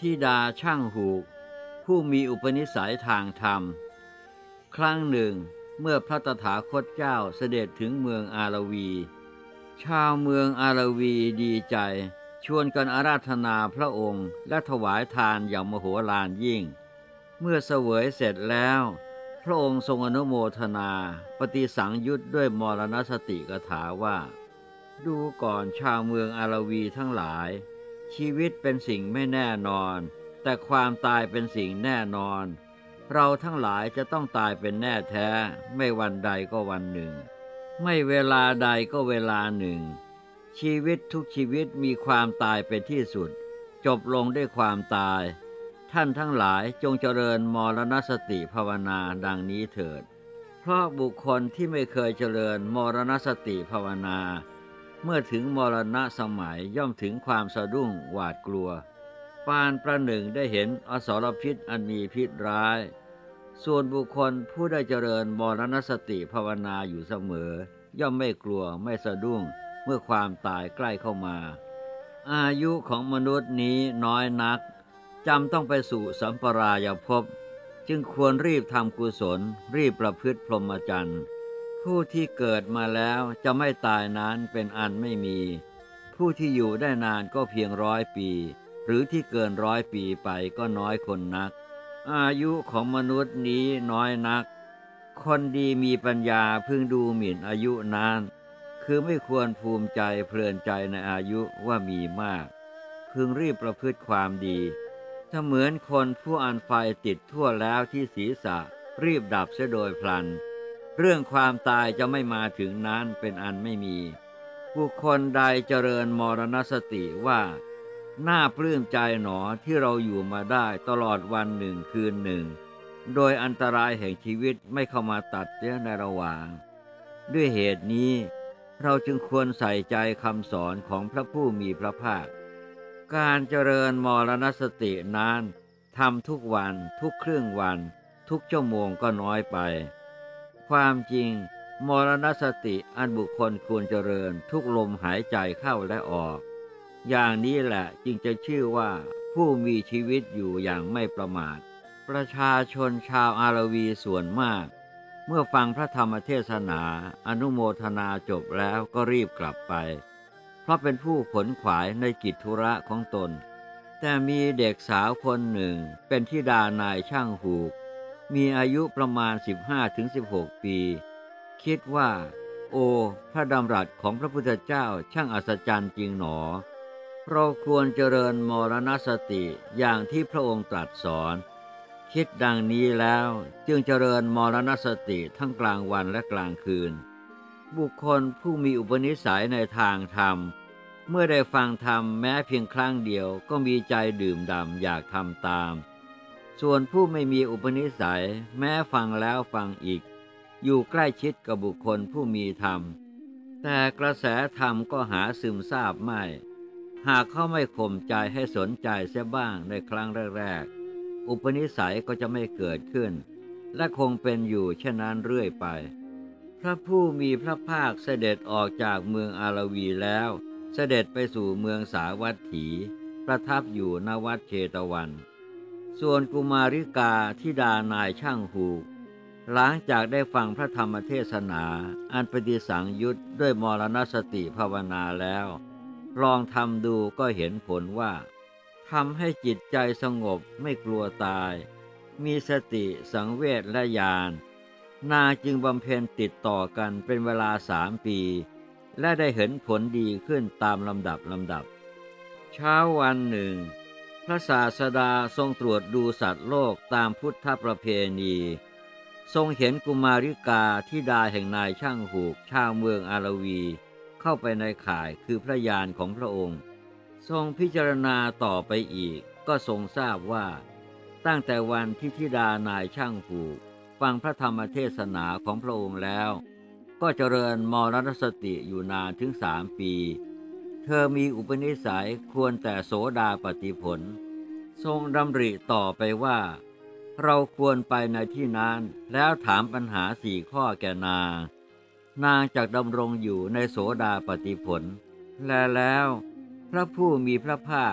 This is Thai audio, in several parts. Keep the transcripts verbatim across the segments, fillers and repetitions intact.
ธิดาช่างหูกผู้มีอุปนิสัยทางธรรมครั้งหนึ่งเมื่อพระตถาคตเจ้าเสด็จถึงเมืองอารวีชาวเมืองอารวีดีใจชวนกันอาราธนาพระองค์และถวายทานอย่างมโหฬารยิ่งเมื่อเสวยเสร็จแล้วพระองค์ทรงอนุโมทนาปฏิสังยุตด้วยมรณสติกถาว่าดูก่อนชาวเมืองอารวีทั้งหลายชีวิตเป็นสิ่งไม่แน่นอนแต่ความตายเป็นสิ่งแน่นอนเราทั้งหลายจะต้องตายเป็นแน่แท้ไม่วันใดก็วันหนึ่งไม่เวลาใดก็เวลาหนึ่งชีวิตทุกชีวิตมีความตายเป็นที่สุดจบลงด้วยความตายท่านทั้งหลายจงเจริญมรณสติภาวนาดังนี้เถิดเพราะบุคคลที่ไม่เคยเจริญมรณสติภาวนาเมื่อถึงมรณะสมัยย่อมถึงความสะดุ้งหวาดกลัวปานประหนึ่งได้เห็นอสรพิษอันมีพิษร้ายส่วนบุคคลผู้ได้เจริญมรณสติภาวนาอยู่เสมอย่อมไม่กลัวไม่สะดุ้งเมื่อความตายใกล้เข้ามาอายุของมนุษย์นี้น้อยนักจำต้องไปสู่สัมปรายภพจึงควรรีบทำกุศลรีบประพฤติพรหมจรรย์ผู้ที่เกิดมาแล้วจะไม่ตายนั้นเป็นอันไม่มีผู้ที่อยู่ได้นานก็เพียงร้อยปีหรือที่เกินร้อยปีไปก็น้อยคนนักอายุของมนุษย์นี้น้อยนักคนดีมีปัญญาพึงดูหมิ่นอายุนั้นคือไม่ควรภูมิใจเพลินใจในอายุว่ามีมากพึงรีบประพฤติความดีถ้าเหมือนคนผู้อันไฟติดทั่วแล้วที่ศีรษะรีบดับเสียโดยพลันเรื่องความตายจะไม่มาถึงนั้นเป็นอันไม่มีบุคคลใดเจริญมรณสติว่าน่าปลื้มใจหนอที่เราอยู่มาได้ตลอดวันหนึ่งคืนหนึ่งโดยอันตรายแห่งชีวิตไม่เข้ามาตัดเสียในระหว่างด้วยเหตุนี้เราจึงควรใส่ใจคำสอนของพระผู้มีพระภาคการเจริญมรณสตินั้นทำทุกวันทุกครึ่งวันทุกชั่วโมงก็น้อยไปความจริงมรณสติอันบุคคลควรเจริญทุกลมหายใจเข้าและออกอย่างนี้แหละจึงจะชื่อว่าผู้มีชีวิตอยู่อย่างไม่ประมาทประชาชนชาวอารวีส่วนมากเมื่อฟังพระธรรมเทศนาอนุโมทนาจบแล้วก็รีบกลับไปเพราะเป็นผู้ขนขวายในกิจธุระของตนแต่มีเด็กสาวคนหนึ่งเป็นธิดานายช่างหูกมีอายุประมาณ สิบห้าถึงสิบหก ปีคิดว่าโอ้พระดำรัสของพระพุทธเจ้าช่างอัศจรรย์จริงหนอเราควรเจริญมรณสติอย่างที่พระองค์ตรัสสอนคิดดังนี้แล้วจึงเจริญมรณสติทั้งกลางวันและกลางคืนบุคคลผู้มีอุปนิสัยในทางธรรมเมื่อได้ฟังธรรมแม้เพียงครั้งเดียวก็มีใจดื่มด่ำอยากทำตามส่วนผู้ไม่มีอุปนิสัยแม้ฟังแล้วฟังอีกอยู่ใกล้ชิดกับบุคคลผู้มีธรรมแต่กระแสธรรมก็หาซึมซาบไม่หากเขาไม่ข่มใจให้สนใจเสียบ้างในครั้งแรกๆอุปนิสัยก็จะไม่เกิดขึ้นและคงเป็นอยู่เช่นนั้นเรื่อยไปพระผู้มีพระภาคเสด็จออกจากเมืองอารวีแล้วเสด็จไปสู่เมืองสาวัตถีประทับอยู่ณวัดเชตวันส่วนกุมาริกาธิดานายช่างหูกหลังจากได้ฟังพระธรรมเทศนาอันปฏิสังยุตด้วยมรณสติภาวนาแล้วลองทำดูก็เห็นผลว่าทำให้จิตใจสงบไม่กลัวตายมีสติสังเวชและญาณนางจึงบำเพ็ญติดต่อกันเป็นเวลาสามปีและได้เห็นผลดีขึ้นตามลำดับลำดับเช้าวันหนึ่งพระศาสดาทรงตรวจดูสัตว์โลกตามพุทธประเพณีทรงเห็นกุมาริกาธิดาแห่งนายช่างหูกชาวเมืองอารวีเข้าไปในข่ายคือพระญาณของพระองค์ทรงพิจารณาต่อไปอีกก็ทรงทราบว่าตั้งแต่วันที่ธิดานายช่างหูกฟังพระธรรมเทศนาของพระองค์แล้วก็เจริญมรณสติอยู่นานถึงสามปีเธอมีอุปนิสัยควรแต่โสดาปัตติผลทรงดำริต่อไปว่าเราควรไปในที่นั้นแล้วถามปัญหาสี่ข้อแก่นางนางจักดำรงอยู่ในโสดาปัตติผลและแล้วพระผู้มีพระภาค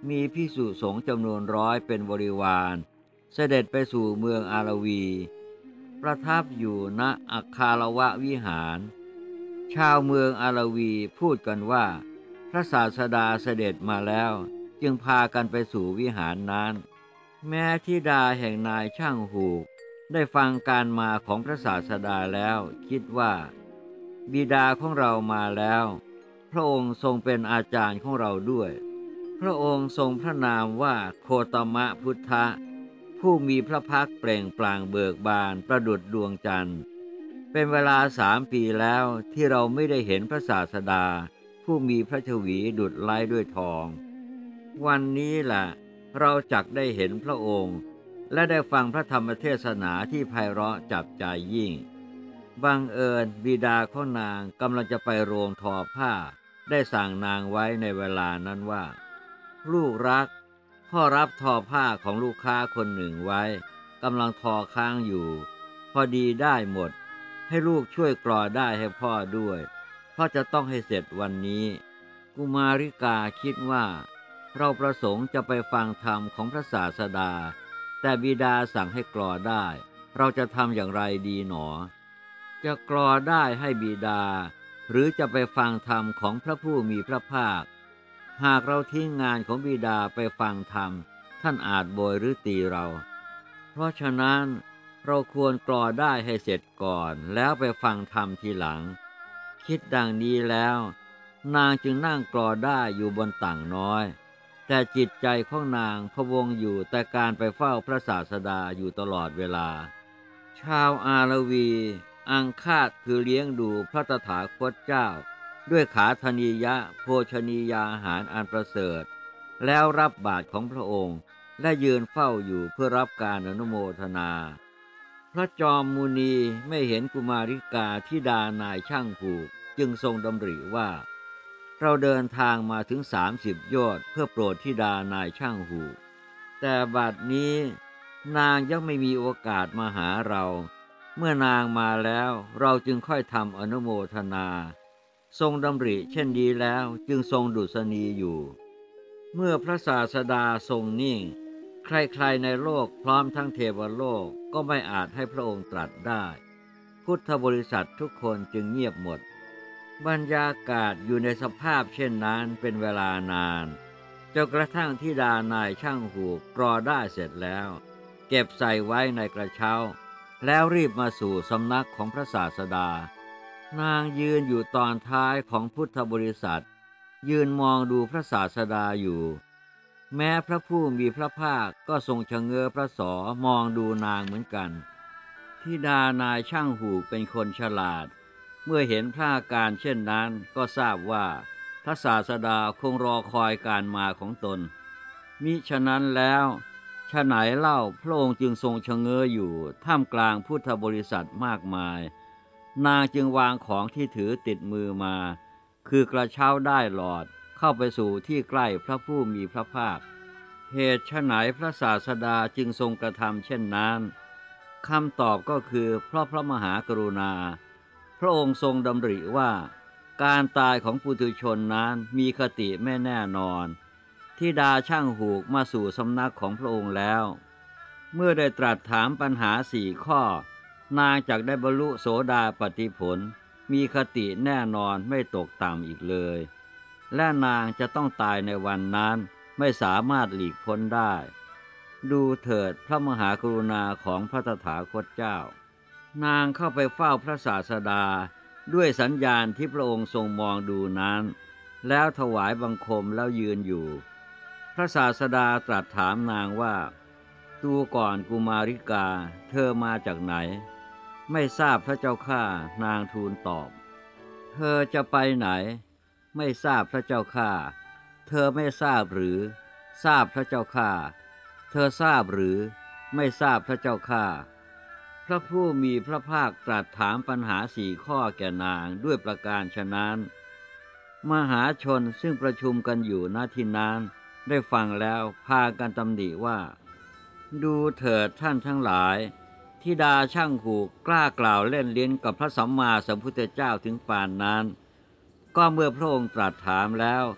มีภิกษุสงฆ์จำนวนร้อยเป็นบริวารเสด็จไปสู่เมืองอารวีประทับอยู่ณอัคคารวะวิหารชาวเมืองอารวีพูดกันว่าพระศาสดาเสด็จมาแล้วจึงพากันไปสู่วิหารนั้นแม้ธิดาแห่งนายช่างหูกได้ฟังการมาของพระศาสดาแล้วคิดว่าบิดาของเรามาแล้วพระองค์ทรงเป็นอาจารย์ของเราด้วยพระองค์ทรงพระนามว่าโคตมะพุทธะผู้มีพระพักตร์เปล่งปลั่งเบิกบานประดุจดวงจันทร์เป็นเวลาสามปีแล้วที่เราไม่ได้เห็นพระศาสดาผู้มีพระชวีดุจไล้ด้วยทองวันนี้แหละเราจักได้เห็นพระองค์และได้ฟังพระธรรมเทศนาที่ไพเราะจับใจยิ่งบังเอิญบิดาของนางกำลังจะไปโรงทอผ้าได้สั่งนางไว้ในเวลานั้นว่าลูกรักพ่อรับทอผ้าของลูกค้าคนหนึ่งไว้กำลังทอค้างอยู่พอดีได้หมดให้ลูกช่วยกรอได้ให้พ่อด้วยเพราะจะต้องให้เสร็จวันนี้กุมาริกาคิดว่าเราประสงค์จะไปฟังธรรมของพระศาสดาแต่บิดาสั่งให้กรอได้เราจะทำอย่างไรดีหนอจะกรอได้ให้บิดาหรือจะไปฟังธรรมของพระผู้มีพระภาคหากเราทิ้งงานของบิดาไปฟังธรรมท่านอาจโบยหรือตีเราเพราะฉะนั้นเราควรกรอได้ให้เสร็จก่อนแล้วไปฟังธรรมทีหลังคิดดังนี้แล้วนางจึงนั่งกรอได้อยู่บนต่างน้อยแต่จิตใจของนางพะวงอยู่แต่การไปเฝ้าพระศาสดาอยู่ตลอดเวลาชาวอารวีอังคาดคือเลี้ยงดูพระตถาคตเจ้าด้วยขาธนียะโภชนียาหารอันประเสริฐแล้วรับบาตรของพระองค์และยืนเฝ้าอยู่เพื่อรับการอนุโมทนาพระจอมมุนีไม่เห็นกุมาริกาธิดานายช่างผูกจึงทรงดำริว่าเราเดินทางมาถึงสามสิบโยชน์เพื่อโปรดธิดานายช่างหูแต่บัดนี้นางยังไม่มีโอกาสมาหาเราเมื่อนางมาแล้วเราจึงค่อยทำอนุโมทนาทรงดำริเช่นดีแล้วจึงทรงดุษณีอยู่เมื่อพระศาสดาทรงนิ่งใครๆในโลกพร้อมทั้งเทวโลกก็ไม่อาจให้พระองค์ตรัสได้พุทธบริษัททุกคนจึงเงียบหมดบรรยากาศอยู่ในสภาพเช่นนั้นเป็นเวลานานจนกระทั่งธิดานายช่างหูกกรอได้เสร็จแล้วเก็บใส่ไว้ในกระเช้าแล้วรีบมาสู่สำนักของพระศาสดานางยืนอยู่ตอนท้ายของพุทธบริษัทยืนมองดูพระศาสดาอยู่แม้พระผู้มีพระภาคก็ทรงชะเง้อพระศรมองดูนางเหมือนกันธิดานายช่างหูกเป็นคนฉลาดเมื่อเห็นพระอาการเช่นนั้นก็ทราบว่าพระศาสดาคงรอคอยการมาของตนมิฉะนั้นแล้วฉะไหนเล่าพระองค์จึงทรงชะเง้ออยู่ท่ามกลางพุทธบริษัทมากมายนางจึงวางของที่ถือติดมือมาคือกระเช้าได้หลอดเข้าไปสู่ที่ใกล้พระผู้มีพระภาคเหตุฉะไหนพระศาสดาจึงทรงกระทำเช่นนั้นคำตอบก็คือเพราะพระมหากรุณาพระองค์ทรงดำริว่าการตายของปุถุชนนั้นมีคติไม่แน่นอนธิดาช่างหูกมาสู่สำนักของพระองค์แล้วเมื่อได้ตรัสถามปัญหาสี่ข้อนางจักได้บรรลุโสดาปัตติผลมีคติแน่นอนไม่ตกต่ำอีกเลยและนางจะต้องตายในวันนั้นไม่สามารถหลีกพ้นได้ดูเถิดพระมหากรุณาของพระตถาคตเจ้านางเข้าไปเฝ้าพระศาสดาด้วยสัญญาณที่พระองค์ทรงมองดูนั้นแล้วถวายบังคมแล้วยืนอยู่พระศาสดาตรัสถามนางว่าดูก่อนกุมาริกาเธอมาจากไหนไม่ทราบพระเจ้าข้านางทูลตอบเธอจะไปไหนไม่ทราบพระเจ้าข้าเธอไม่ทราบหรือทราบพระเจ้าข้าเธอทราบหรือไม่ทราบพระเจ้าข้าพระผู้มีพระภาคตรัสถามปัญหาสี่ข้อแก่นางด้วยประการฉะนั้นมหาชนซึ่งประชุมกันอยู่ณที่นั้นได้ฟังแล้วพากันตำหนิว่าดูเถิดท่านทั้งหลายธิดาช่างหูกกล้ากล่าวเล่นลิ้นกับพระสัมมาสัมพุทธเจ้าถึงปานนั้นก็เมื่อพระองค์ตรัสถามแล้ว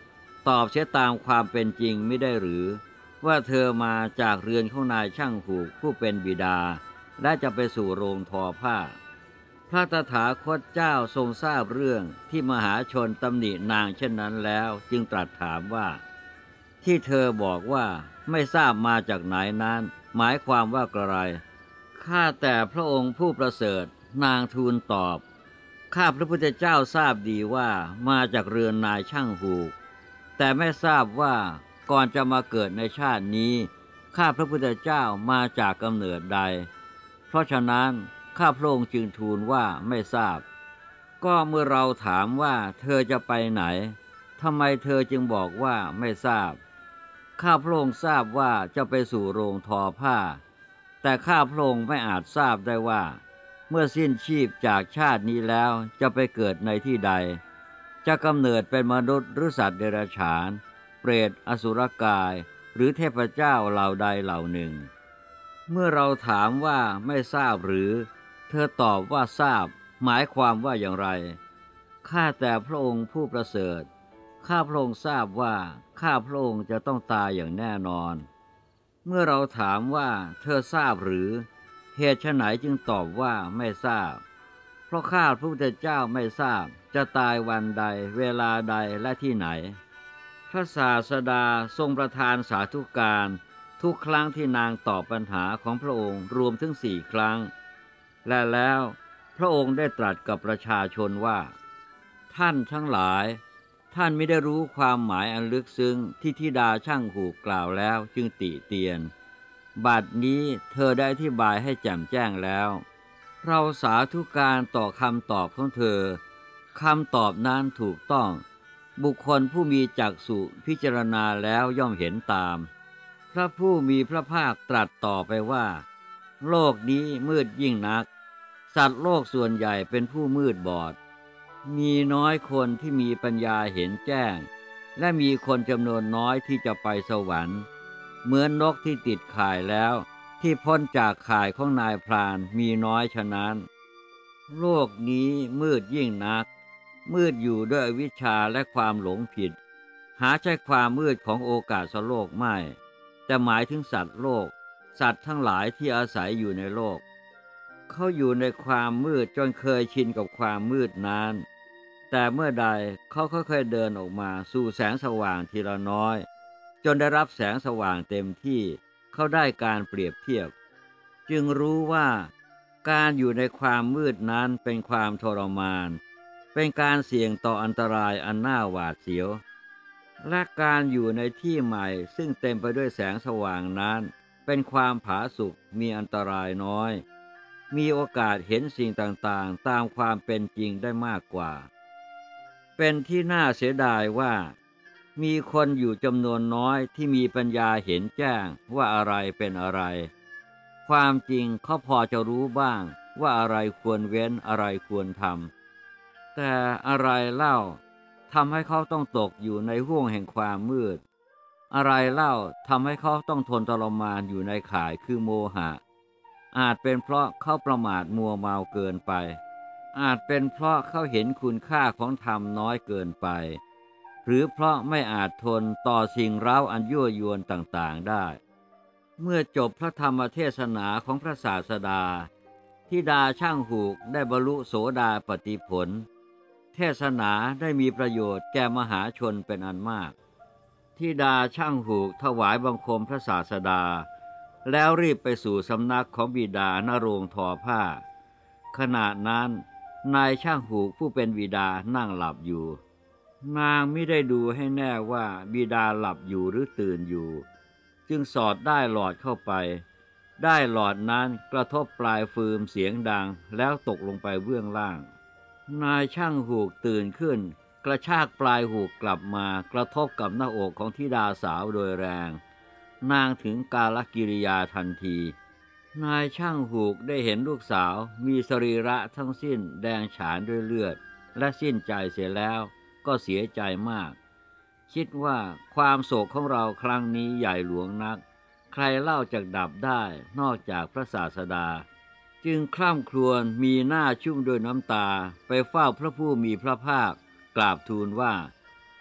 ตอบเสียตามความเป็นจริงไม่ได้หรือว่าเธอมาจากเรือนของนายช่างหูกผู้เป็นบิดาและจะไปสู่โรงทอผ้าพระตถาคตเจ้าทรงทราบเรื่องที่มหาชนตำหนินางเช่นนั้นแล้วจึงตรัสถามว่าที่เธอบอกว่าไม่ทราบมาจากไหนนั้นหมายความว่าอะไรข้าแต่พระองค์ผู้ประเสริฐนางทูลตอบข้าพระพุทธเจ้าทราบดีว่ามาจากเรือนนายช่างหูกแต่ไม่ทราบว่าก่อนจะมาเกิดในชาตินี้ข้าพระพุทธเจ้ามาจากกำเนิดใดเพราะฉะนั้นข้าพระองค์จึงทูลว่าไม่ทราบก็เมื่อเราถามว่าเธอจะไปไหนทำไมเธอจึงบอกว่าไม่ทราบข้าพระองค์ทราบว่าจะไปสู่โรงทอผ้าแต่ข้าพระองค์ไม่อาจทราบได้ว่าเมื่อสิ้นชีพจากชาตินี้แล้วจะไปเกิดในที่ใดจะกำเนิดเป็นมนุษย์หรือสัตว์เดรัจฉานเปรตอสุรกายหรือเทพเจ้าเหล่าใดเหล่าหนึ่งเมื่อเราถามว่าไม่ทราบหรือเธอตอบว่าทราบหมายความว่าอย่างไรข้าแต่พระองค์ผู้ประเสริฐข้าพระองค์ทราบว่าข้าพระองค์จะต้องตายอย่างแน่นอนเมื่อเราถามว่าเธอทราบหรือเหตุไฉนจึงตอบว่าไม่ทราบเพราะข้าพระพุทธเจ้าไม่ทราบจะตายวันใดเวลาใดและที่ไหนพระศาสดาทรงประทานสาธุการทุกครั้งที่นางตอบปัญหาของพระองค์รวมถึงสี่ครั้งและแล้วพระองค์ได้ตรัสกับประชาชนว่าท่านทั้งหลายท่านไม่ได้รู้ความหมายอันลึกซึ้งที่ธิดาช่างหูกกล่าวแล้วจึงติเตียนบัดนี้เธอได้อธิบายให้แจ่มแจ้งแล้วเราสาธุการต่อคำตอบของเธอคำตอบนั้นถูกต้องบุคคลผู้มีจักษุพิจารณาแล้วย่อมเห็นตามพระผู้มีพระภาคตรัสต่อไปว่าโลกนี้มืดยิ่งนักสัตว์โลกส่วนใหญ่เป็นผู้มืดบอดมีน้อยคนที่มีปัญญาเห็นแจ้งและมีคนจำนวนน้อยที่จะไปสวรรค์เหมือนนกที่ติดข่ายแล้วที่พ้นจากข่ายของนายพรานมีน้อยฉะนั้นโลกนี้มืดยิ่งนักมืดอยู่ด้วยอวิชชาและความหลงผิดหาใช่ความมืดของโอกาสโลกไม่แต่หมายถึงสัตว์โลกสัตว์ทั้งหลายที่อาศัยอยู่ในโลกเขาอยู่ในความมืดจนเคยชินกับความมืดนั้นแต่เมื่อใดเขาค่อยๆเดินออกมาสู่แสงสว่างทีละน้อยจนได้รับแสงสว่างเต็มที่เขาได้การเปรียบเทียบจึงรู้ว่าการอยู่ในความมืดนั้นเป็นความทรมานเป็นการเสี่ยงต่ออันตรายอันน่าหวาดเสียวและการอยู่ในที่ใหม่ซึ่งเต็มไปด้วยแสงสว่างนั้นเป็นความผาสุกมีอันตรายน้อยมีโอกาสเห็นสิ่งต่างๆตามความเป็นจริงได้มากกว่าเป็นที่น่าเสียดายว่ามีคนอยู่จำนวนน้อยที่มีปัญญาเห็นแจ้งว่าอะไรเป็นอะไรความจริงเขาพอจะรู้บ้างว่าอะไรควรเว้นอะไรควรทำแต่อะไรเล่าทำให้เขาต้องตกอยู่ในห้วงแห่งความมืดอะไรเล่าทำให้เขาต้องทนทรมานอยู่ในข่ายคือโมหะอาจเป็นเพราะเขาประมาทมัวเมาเกินไปอาจเป็นเพราะเขาเห็นคุณค่าของธรรมน้อยเกินไปหรือเพราะไม่อาจทนต่อสิ่งเร้าอันยั่วยวนต่างๆได้เมื่อจบพระธรรมเทศนาของพระศาสดาธิดาช่างหูกได้บรรลุโสดาปัตติผลเทศนาได้มีประโยชน์แก่มหาชนเป็นอันมากธิดาช่างหูกถวายบังคมพระศาสดาแล้วรีบไปสู่สำนักของบิดาณโรงทอผ้าขณะนั้นนายช่างหูกผู้เป็นบิดานั่งหลับอยู่นางไม่ได้ดูให้แน่ว่าบิดาหลับอยู่หรือตื่นอยู่จึงสอดได้หลอดเข้าไปได้หลอดนั้นกระทบปลายฟืมเสียงดังแล้วตกลงไปเบื้องล่างนายช่างหูกตื่นขึ้นกระชากปลายหูกกลับมากระทบกับหน้าอกของธิดาสาวโดยแรงนางถึงกาลกิริยาทันทีนายช่างหูกได้เห็นลูกสาวมีสรีระทั้งสิ้นแดงฉานด้วยเลือดและสิ้นใจเสียแล้วก็เสียใจมากคิดว่าความโศกของเราครั้งนี้ใหญ่หลวงนักใครเล่าจะดับได้นอกจากพระศาสดาจึงคร่ำครวญมีหน้าชุ่มด้วยน้ำตาไปเฝ้าพระผู้มีพระภาคกราบทูลว่าข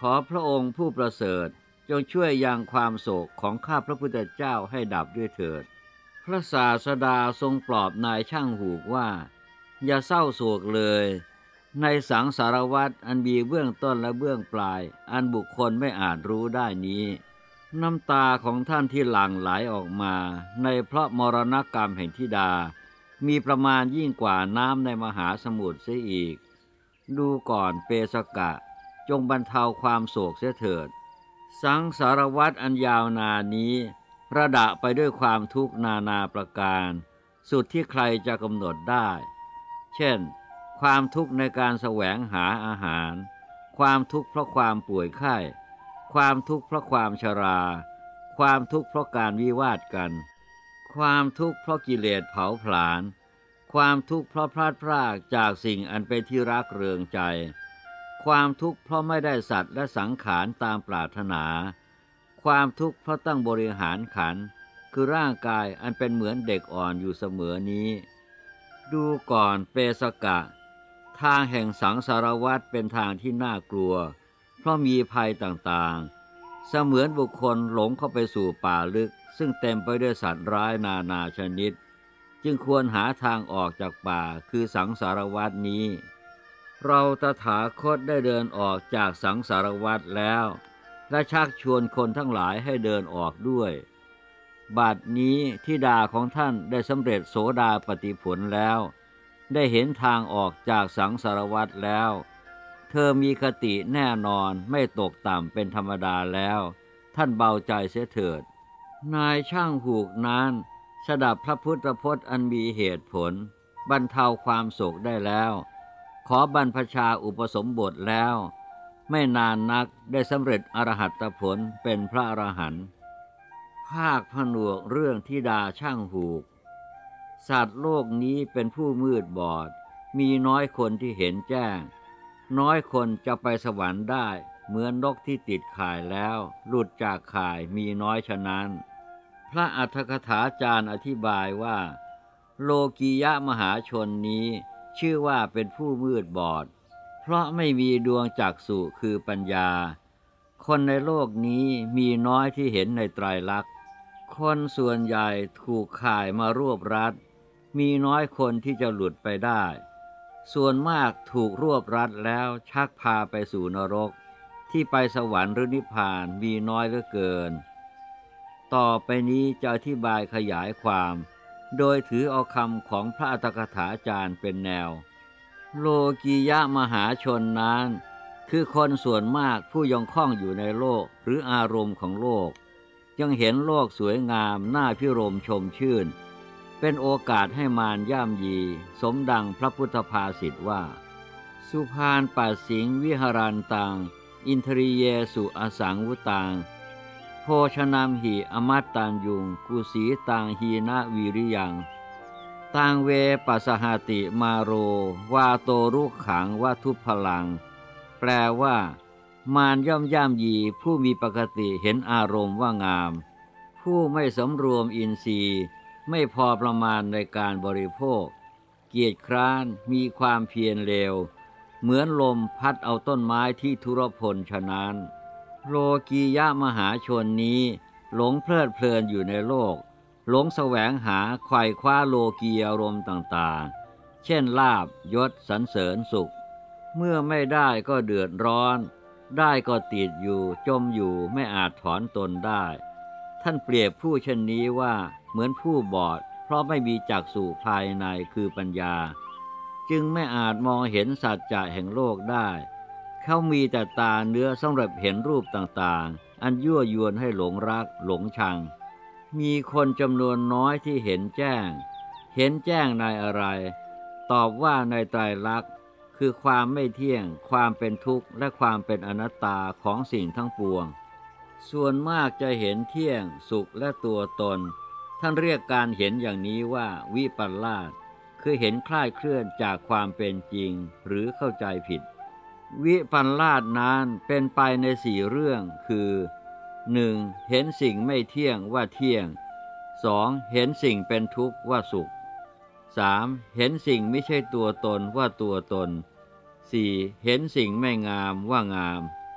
อพระองค์ผู้ประเสริฐจงช่วยยังความโศกของข้าพระพุทธเจ้าให้ดับด้วยเถิดพระศาสดาทรงปลอบนายช่างหูกว่าอย่าเศร้าโศกเลยในสังสารวัฏอันมีเบื้องต้นและเบื้องปลายอันบุคคลไม่อาจรู้ได้นี้น้ำตาของท่านที่หลั่งไหลออกมาในเพราะมรณกรรมแห่งธิดามีประมาณยิ่งกว่าน้ำในมหาสมุทรเสียอีกดูก่อนเปสกะจงบรรเทาความโศกเสียเถิดสังสารวัฏอันยาวนานนี้ระดะไปด้วยความทุกข์นานาประการสุดที่ใครจะกำหนดได้เช่นความทุกข์ในการแสวงหาอาหารความทุกข์เพราะความป่วยไข้ความทุกข์เพราะความชราความทุกข์เพราะการวิวาทกันความทุกข์เพราะกิเลสเผาผลาญความทุกข์เพราะพลาดพลาดจากสิ่งอันเป็นที่รักเริงใจความทุกข์เพราะไม่ได้สัตว์และสังขารตามปรารถนาความทุกข์เพราะตั้งบริหารขันธ์คือร่างกายอันเป็นเหมือนเด็กอ่อนอยู่เสมอนี้ดูก่อนเปสกะทางแห่งสังสารวัฏเป็นทางที่น่ากลัวเพราะมีภัยต่างๆเสมือนบุคคลหลงเข้าไปสู่ป่าลึกซึ่งเต็มไปด้วยสัตว์ร้ายนานาชนิดจึงควรหาทางออกจากป่าคือสังสารวัฏนี้เราตถาคตได้เดินออกจากสังสารวัฏแล้วและชักชวนคนทั้งหลายให้เดินออกด้วยบัดนี้ธิดาของท่านได้สำเร็จโสดาปัตติผลแล้วได้เห็นทางออกจากสังสารวัฏแล้วเธอมีคติแน่นอนไม่ตกต่ำเป็นธรรมดาแล้วท่านเบาใจเสียเถิดนายช่างหูกนั้นสดับพระพุทธพจน์อันมีเหตุผลบรรเทาความโศกได้แล้วขอบรรพชาอุปสมบทแล้วไม่นานนักได้สำเร็จอรหัตผลเป็นพระอรหันต์ภาคผนวกเรื่องธิดาช่างหูกสัตว์โลกนี้เป็นผู้มืดบอดมีน้อยคนที่เห็นแจ้งน้อยคนจะไปสวรรค์ได้เหมือนนกที่ติดข่ายแล้วหลุดจากข่ายมีน้อยฉะนั้นพระอรรถกถาจารย์อธิบายว่าโลกียะมหาชนนี้ชื่อว่าเป็นผู้มืดบอดเพราะไม่มีดวงจักษุคือปัญญาคนในโลกนี้มีน้อยที่เห็นในไตรลักษณ์คนส่วนใหญ่ถูกข่ายมารวบรัดมีน้อยคนที่จะหลุดไปได้ส่วนมากถูกรวบรัดแล้วชักพาไปสู่นรกที่ไปสวรรค์หรือนิพพานมีน้อยเหลือเกินต่อไปนี้จะอธิบายขยายความโดยถือเอาคำของพระอรรถกถาจารย์เป็นแนวโลกียะมหาชนนั้นคือคนส่วนมากผู้ยังคล่องอยู่ในโลกหรืออารมณ์ของโลกยังเห็นโลกสวยงามน่าพิรมชมชื่นเป็นโอกาสให้มารย่ำยีสมดังพระพุทธภาษิตว่าสุภานปัสสิงวิหารันตังอินทริเยสุอสังวุตังโภชนามหิอมัตตัญยุงกุสีตังหีนะวิริยังตังเวปัสสหติมาโรวาโตรุขังวัทุพลังแปลว่ามารย่อมย่ำยีผู้มีปกติเห็นอารมณ์ว่างามผู้ไม่สำรวมอินทรีย์ไม่พอประมาณในการบริโภคเกียจคร้านมีความเพียรเลวเหมือนลมพัดเอาต้นไม้ที่ทุรพลฉะนั้นโลกียะมหาชนนี้หลงเพลิดเพลินอยู่ในโลกหลงแสวงหาไขว่คว้าโลกียารมณ์ต่างๆเช่นลาภยศสรรเสริญสุขเมื่อไม่ได้ก็เดือดร้อนได้ก็ติดอยู่จมอยู่ไม่อาจถอนตนได้ท่านเปรียบผู้เช่นนี้ว่าเหมือนผู้บอดเพราะไม่มีจักษุภายในคือปัญญาจึงไม่อาจมองเห็นสัจจะแห่งโลกได้เขามีแต่ตาเนื้อสำหรับเห็นรูปต่างๆอันยั่วยวนให้หลงรักหลงชังมีคนจำนวนน้อยที่เห็นแจ้งเห็นแจ้งในอะไรตอบว่าในไตรลักษณ์คือความไม่เที่ยงความเป็นทุกข์และความเป็นอนัตตาของสิ่งทั้งปวงส่วนมากจะเห็นเที่ยงสุขและตัวตนท่านเรียกการเห็นอย่างนี้ว่าวิปลาสคือเห็นคลาดเคลื่อนจากความเป็นจริงหรือเข้าใจผิดวิปลาสนั้นเป็นไปในสี่เรื่องคือ หนึ่ง. เห็นสิ่งไม่เที่ยงว่าเที่ยง สอง. เห็นสิ่งเป็นทุกข์ว่าสุข สาม. เห็นสิ่งไม่ใช่ตัวตนว่าตัวตน สี่. เห็นสิ่งไม่งามว่างาม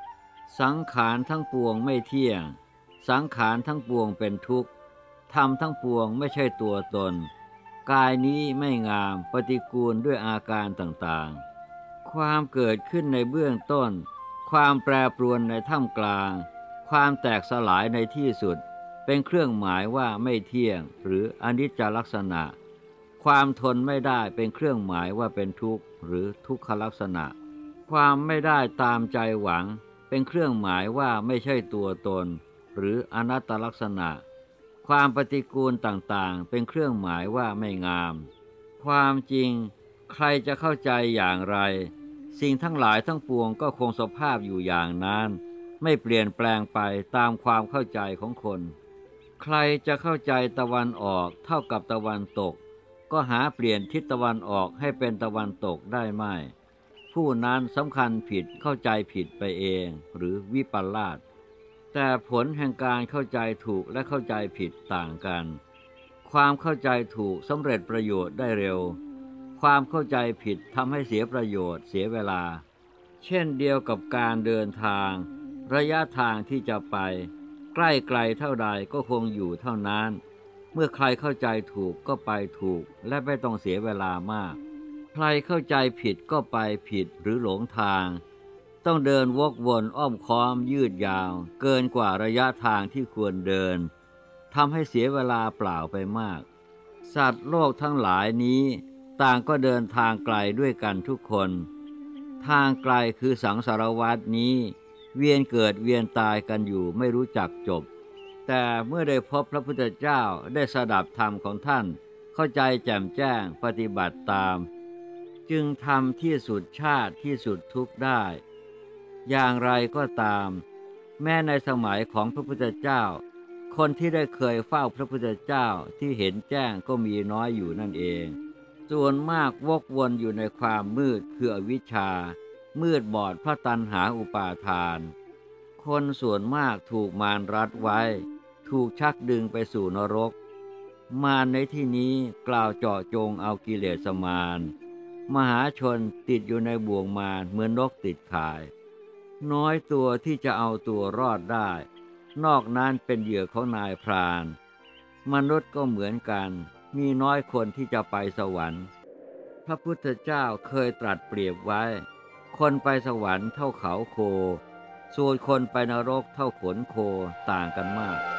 สังขารทั้งปวงไม่เที่ยงสังขารทั้งปวงเป็นทุกข์ธรรมทั้งปวงไม่ใช่ตัวตนกายนี้ไม่งามปฏิกูลด้วยอาการต่างๆความเกิดขึ้นในเบื้องต้นความแปรปรวนในท่ามกลางความแตกสลายในที่สุดเป็นเครื่องหมายว่าไม่เที่ยงหรืออนิจจลักษณะความทนไม่ได้เป็นเครื่องหมายว่าเป็นทุกข์หรือทุกขลักษณะความไม่ได้ตามใจหวังเป็นเครื่องหมายว่าไม่ใช่ตัวตนหรืออนัตตลักษณะความปฏิกูลต่างๆเป็นเครื่องหมายว่าไม่งามความจริงใครจะเข้าใจอย่างไรสิ่งทั้งหลายทั้งปวงก็คงสภาพอยู่อย่างนั้นไม่เปลี่ยนแปลงไปตามความเข้าใจของคนใครจะเข้าใจตะวันออกเท่ากับตะวันตกก็หาเปลี่ยนทิศตะวันออกให้เป็นตะวันตกได้ไม่ผู้นั้นสำคัญผิดเข้าใจผิดไปเองหรือวิปลาสแต่ผลแห่งการเข้าใจถูกและเข้าใจผิดต่างกันความเข้าใจถูกสำเร็จประโยชน์ได้เร็วความเข้าใจผิดทำให้เสียประโยชน์เสียเวลาเช่นเดียวกับการเดินทางระยะทางที่จะไปใกล้ไกลเท่าใดก็คงอยู่เท่านั้นเมื่อใครเข้าใจถูกก็ไปถูกและไม่ต้องเสียเวลามากใครเข้าใจผิดก็ไปผิดหรือหลงทางต้องเดินวกวนอ้อมค้อมยืดยาวเกินกว่าระยะทางที่ควรเดินทำให้เสียเวลาเปล่าไปมากสัตว์โลกทั้งหลายนี้ต่างก็เดินทางไกลด้วยกันทุกคนทางไกลคือสังสารวัฏนี้เวียนเกิดเวียนตายกันอยู่ไม่รู้จักจบแต่เมื่อได้พบพระพุทธเจ้าได้สดับธรรมของท่านเข้าใจแจ่มแจ้งปฏิบัติตามจึงทำที่สุดชาติที่สุดทุกข์ได้อย่างไรก็ตามแม้ในสมัยของพระพุทธเจ้าคนที่ได้เคยเฝ้าพระพุทธเจ้าที่เห็นแจ้งก็มีน้อยอยู่นั่นเองส่วนมากวกวนอยู่ในความมืดคืออวิชชามืดบอดเพราะตัณหาอุปาทานคนส่วนมากถูกมารรัดไว้ถูกชักดึงไปสู่นรกมารในที่นี้กล่าวเจาะจงเอากิเลสมารมหาชนติดอยู่ในบ่วงมารเหมือนนกติดข่ายน้อยตัวที่จะเอาตัวรอดได้นอกนั้นเป็นเหยื่อของนายพรานมนุษย์ก็เหมือนกันมีน้อยคนที่จะไปสวรรค์พระพุทธเจ้าเคยตรัสเปรียบไว้คนไปสวรรค์เท่าเขาโคส่วนคนไปนรกเท่าขนโคต่างกันมาก